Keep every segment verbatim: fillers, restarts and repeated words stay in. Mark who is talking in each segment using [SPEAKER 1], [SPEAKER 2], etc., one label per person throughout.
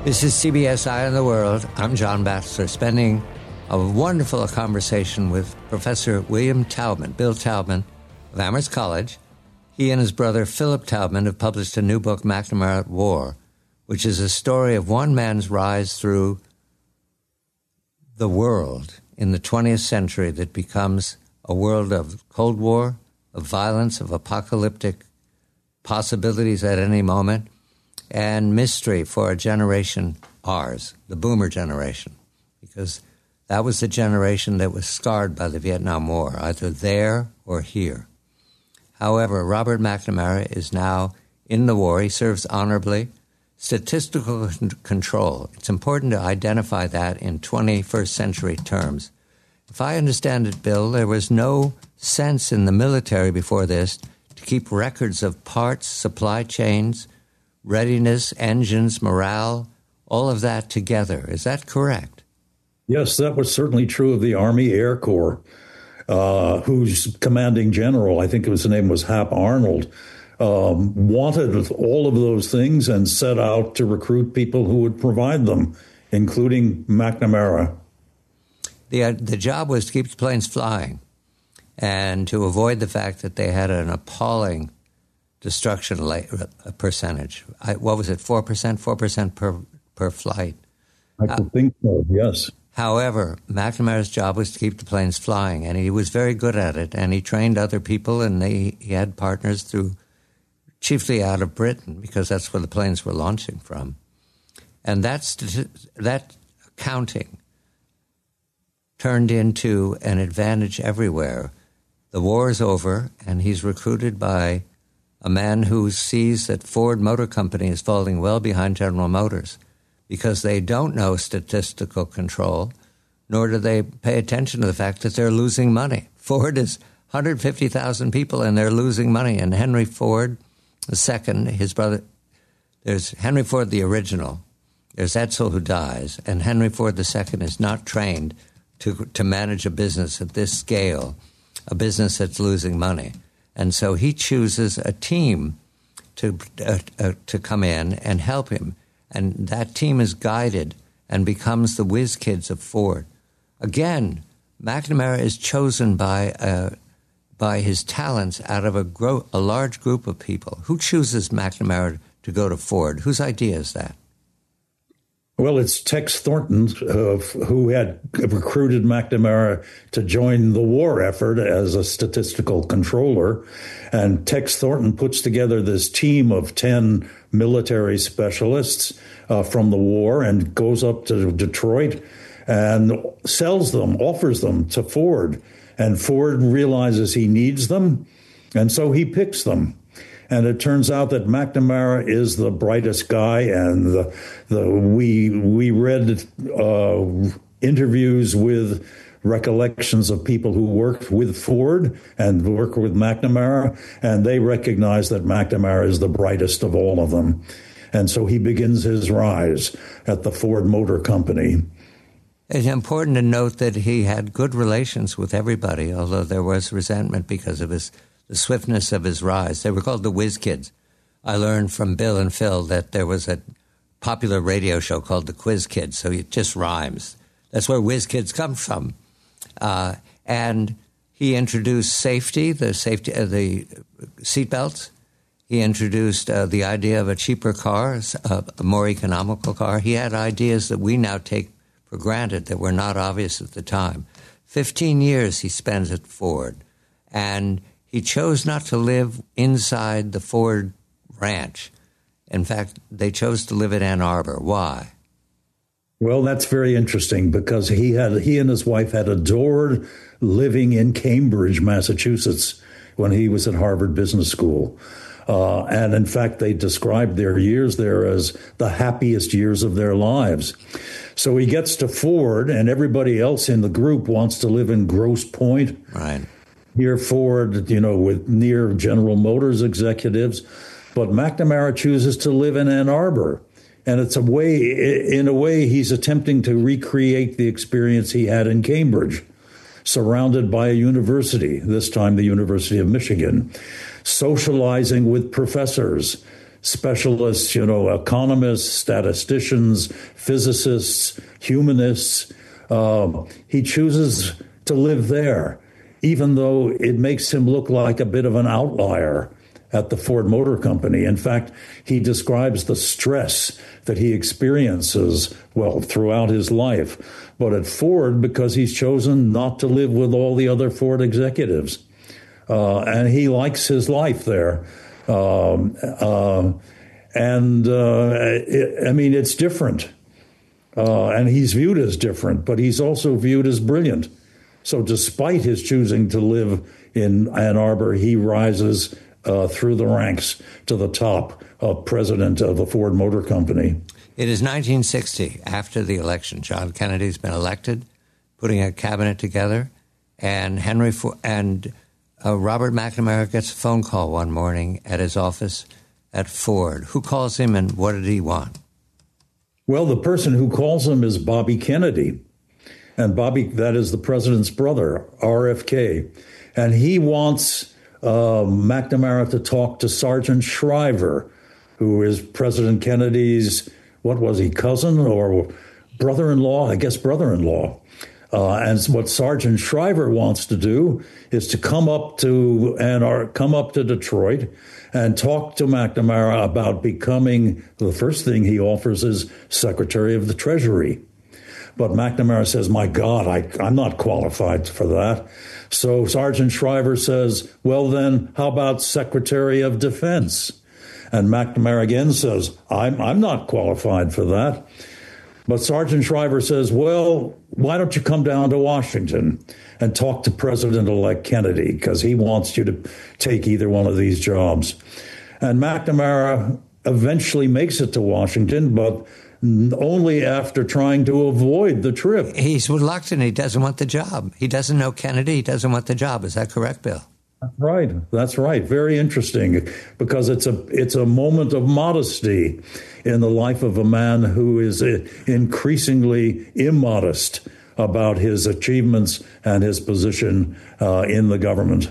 [SPEAKER 1] This is C B S Eye on the World. I'm John Batchelor, spending a wonderful conversation with Professor William Taubman, Bill Taubman of Amherst College. He and his brother Philip Taubman have published a new book, McNamara at War, which is a story of one man's rise through the world in the twentieth century that becomes a world of Cold War, of violence, of apocalyptic possibilities at any moment, and mystery for a generation, ours, the boomer generation, because that was the generation that was scarred by the Vietnam War, either there or here. However, Robert McNamara is now in the war. He serves honorably. Statistical con- control. It's important to identify that in twenty-first century terms. If I understand it, Bill, there was no sense in the military before this to keep records of parts, supply chains, readiness, engines, morale, all of that together. Is that correct?
[SPEAKER 2] Yes, that was certainly true of the Army Air Corps, uh, whose commanding general, I think his name was Hap Arnold, um, wanted all of those things and set out to recruit people who would provide them, including McNamara.
[SPEAKER 1] The, uh, the job was to keep the planes flying and to avoid the fact that they had an appalling destruction rate, uh, percentage. I, what was it, four percent? four percent per, per flight.
[SPEAKER 2] I could uh, think so, yes.
[SPEAKER 1] However, McNamara's job was to keep the planes flying, and he was very good at it, and he trained other people, and they, he had partners through, chiefly out of Britain, because that's where the planes were launching from. And that's, that accounting turned into an advantage everywhere. The war is over, and he's recruited by a man who sees that Ford Motor Company is falling well behind General Motors because they don't know statistical control, nor do they pay attention to the fact that they're losing money. Ford is one hundred fifty thousand people, and they're losing money. And Henry Ford, the second, his brother, there's Henry Ford, the original. There's Edsel, who dies. And Henry Ford the second is not trained to to manage a business at this scale, a business that's losing money. And so he chooses a team to uh, uh, to come in and help him. And that team is guided and becomes the whiz kids of Ford. Again, McNamara is chosen by uh, by his talents out of a, gro- a large group of people. Who chooses McNamara to go to Ford? Whose idea is that?
[SPEAKER 2] Well, it's Tex Thornton, uh, who had recruited McNamara to join the war effort as a statistical controller. And Tex Thornton puts together this team of ten military specialists uh, from the war and goes up to Detroit and sells them, offers them to Ford. And Ford realizes he needs them, and so he picks them. And it turns out that McNamara is the brightest guy, and the, the we we read uh, interviews with recollections of people who worked with Ford and worked with McNamara, and they recognize that McNamara is the brightest of all of them. And so he begins his rise at the Ford Motor Company.
[SPEAKER 1] It's important to note that he had good relations with everybody, although there was resentment because of his the swiftness of his rise. They were called the Whiz Kids. I learned from Bill and Phil that there was a popular radio show called the Quiz Kids, so it just rhymes. That's where Whiz Kids come from. Uh, and he introduced safety, the safety, uh, the seatbelts. He introduced uh, the idea of a cheaper car, a, a more economical car. He had ideas that we now take for granted that were not obvious at the time. Fifteen years he spends at Ford, and he chose not to live inside the Ford ranch. In fact, they chose to live in Ann Arbor. Why?
[SPEAKER 2] Well, that's very interesting because he had he and his wife had adored living in Cambridge, Massachusetts, when he was at Harvard Business School. Uh, and in fact, they described their years there as the happiest years of their lives. So he gets to Ford, and everybody else in the group wants to live in Grosse Pointe.
[SPEAKER 1] Right.
[SPEAKER 2] Near Ford, you know, with near General Motors executives. But McNamara chooses to live in Ann Arbor. And it's a way, in a way, he's attempting to recreate the experience he had in Cambridge, surrounded by a university, this time the University of Michigan, socializing with professors, specialists, you know, economists, statisticians, physicists, humanists. Uh, he chooses to live there, even though it makes him look like a bit of an outlier at the Ford Motor Company. In fact, he describes the stress that he experiences, well, throughout his life. But at Ford, because he's chosen not to live with all the other Ford executives. Uh, and he likes his life there. Um, uh, and, uh, it, I mean, it's different. Uh, and he's viewed as different, but he's also viewed as brilliant. So despite his choosing to live in Ann Arbor, he rises uh, through the ranks to the top of president of the Ford Motor Company.
[SPEAKER 1] It is nineteen sixty, after the election. John Kennedy's been elected, putting a cabinet together, and Henry Ford, and uh, Robert McNamara gets a phone call one morning at his office at Ford. Who calls him, and what did he want?
[SPEAKER 2] Well, the person who calls him is Bobby Kennedy. And Bobby, that is the president's brother, R F K. And he wants uh, McNamara to talk to Sargent Shriver, who is President Kennedy's, what was he, cousin or brother-in-law? I guess brother-in-law. Uh, and what Sargent Shriver wants to do is to come up to and or come up to Detroit and talk to McNamara about becoming, the first thing he offers is Secretary of the Treasury. But McNamara says, my God, I, I'm not qualified for that. So Sargent Shriver says, well, then how about Secretary of Defense? And McNamara again says, I'm, I'm not qualified for that. But Sargent Shriver says, well, why don't you come down to Washington and talk to President-elect Kennedy, because he wants you to take either one of these jobs. And McNamara eventually makes it to Washington, but only after trying to avoid the trip.
[SPEAKER 1] He's reluctant. He doesn't want the job. He doesn't know Kennedy. He doesn't want the job. Is that correct, Bill?
[SPEAKER 2] That's right. That's right. Very interesting, because it's a it's a moment of modesty in the life of a man who is increasingly immodest about his achievements and his position uh, in the government.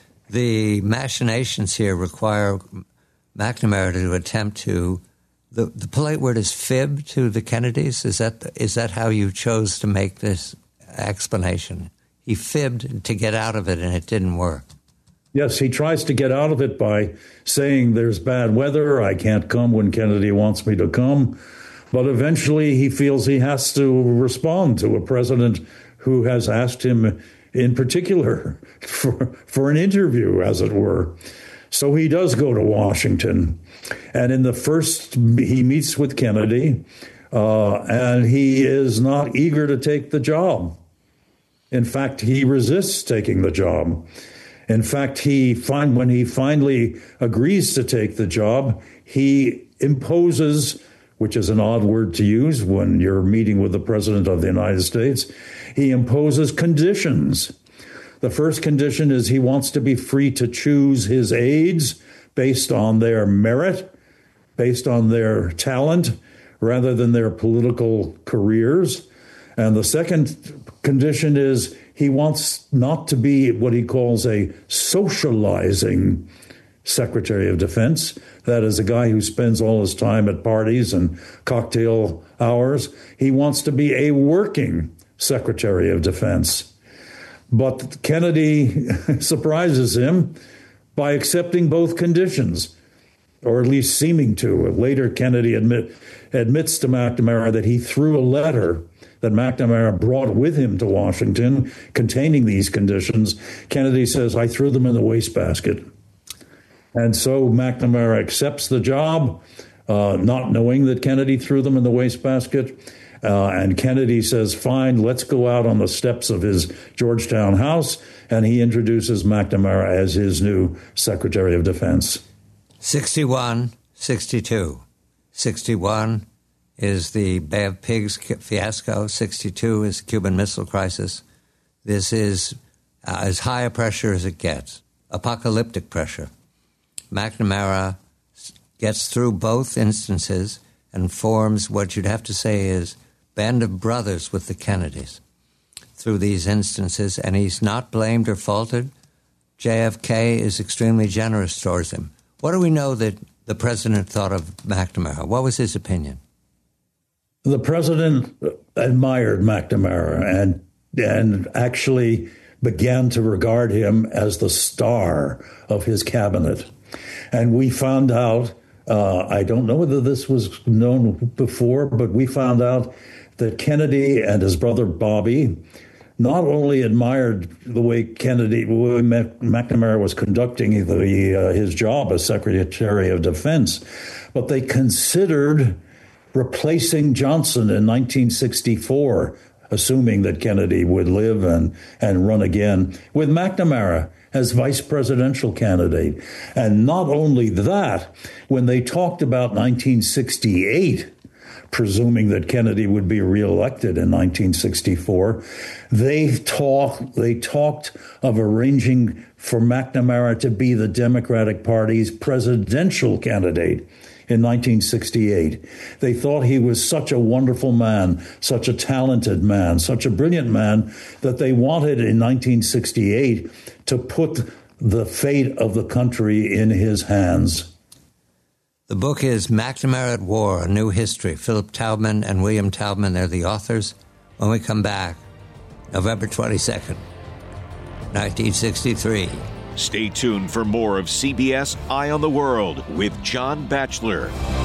[SPEAKER 1] The machinations here require McNamara to attempt to, the, the polite word is fib to the Kennedys. Is that is that how you chose to make this explanation? He fibbed to get out of it, and it didn't work.
[SPEAKER 2] Yes, he tries to get out of it by saying there's bad weather, I can't come when Kennedy wants me to come. But eventually he feels he has to respond to a president who has asked him in particular for, for an interview, as it were. So he does go to Washington. And in the first, he meets with Kennedy, uh, and he is not eager to take the job. In fact, he resists taking the job. In fact, he find, when he finally agrees to take the job, he imposes, which is an odd word to use when you're meeting with the President of the United States, he imposes conditions. The first condition is he wants to be free to choose his aides based on their merit, based on their talent, rather than their political careers. And the second condition is he wants not to be what he calls a socializing Secretary of Defense. That is a guy who spends all his time at parties and cocktail hours. He wants to be a working Secretary of Defense. But Kennedy surprises him by accepting both conditions, or at least seeming to. Later, Kennedy admit, admits to McNamara that he threw a letter that McNamara brought with him to Washington containing these conditions. Kennedy says, I threw them in the wastebasket. And so McNamara accepts the job, uh, not knowing that Kennedy threw them in the wastebasket. Uh, and Kennedy says, fine, let's go out on the steps of his Georgetown house. And he introduces McNamara as his new Secretary of Defense.
[SPEAKER 1] sixty-one, sixty-two. sixty-one is the Bay of Pigs fiasco. sixty-two is the Cuban Missile Crisis. This is uh, as high a pressure as it gets, apocalyptic pressure. McNamara gets through both instances and forms what you'd have to say is band of brothers with the Kennedys through these instances, and he's not blamed or faulted. J F K is extremely generous towards him. What do we know that the president thought of McNamara? What was his opinion?
[SPEAKER 2] The president admired McNamara and and actually began to regard him as the star of his cabinet. And we found out, uh, I don't know whether this was known before, but we found out that Kennedy and his brother Bobby not only admired the way Kennedy, the way McNamara was conducting the, uh, his job as Secretary of Defense, but they considered replacing Johnson in nineteen sixty-four, assuming that Kennedy would live and, and run again, with McNamara as vice presidential candidate. And not only that, when they talked about nineteen sixty-eight, presuming that Kennedy would be reelected in nineteen sixty-four, they talked, they talked of arranging for McNamara to be the Democratic Party's presidential candidate in nineteen sixty-eight. They thought he was such a wonderful man, such a talented man, such a brilliant man, that they wanted in nineteen sixty-eight to put the fate of the country in his hands.
[SPEAKER 1] The book is McNamara at War, A New History. Philip Taubman and William Taubman are the authors. When we come back, November twenty-second, nineteen sixty-three.
[SPEAKER 3] Stay tuned for more of C B S Eye on the World with John Batchelor.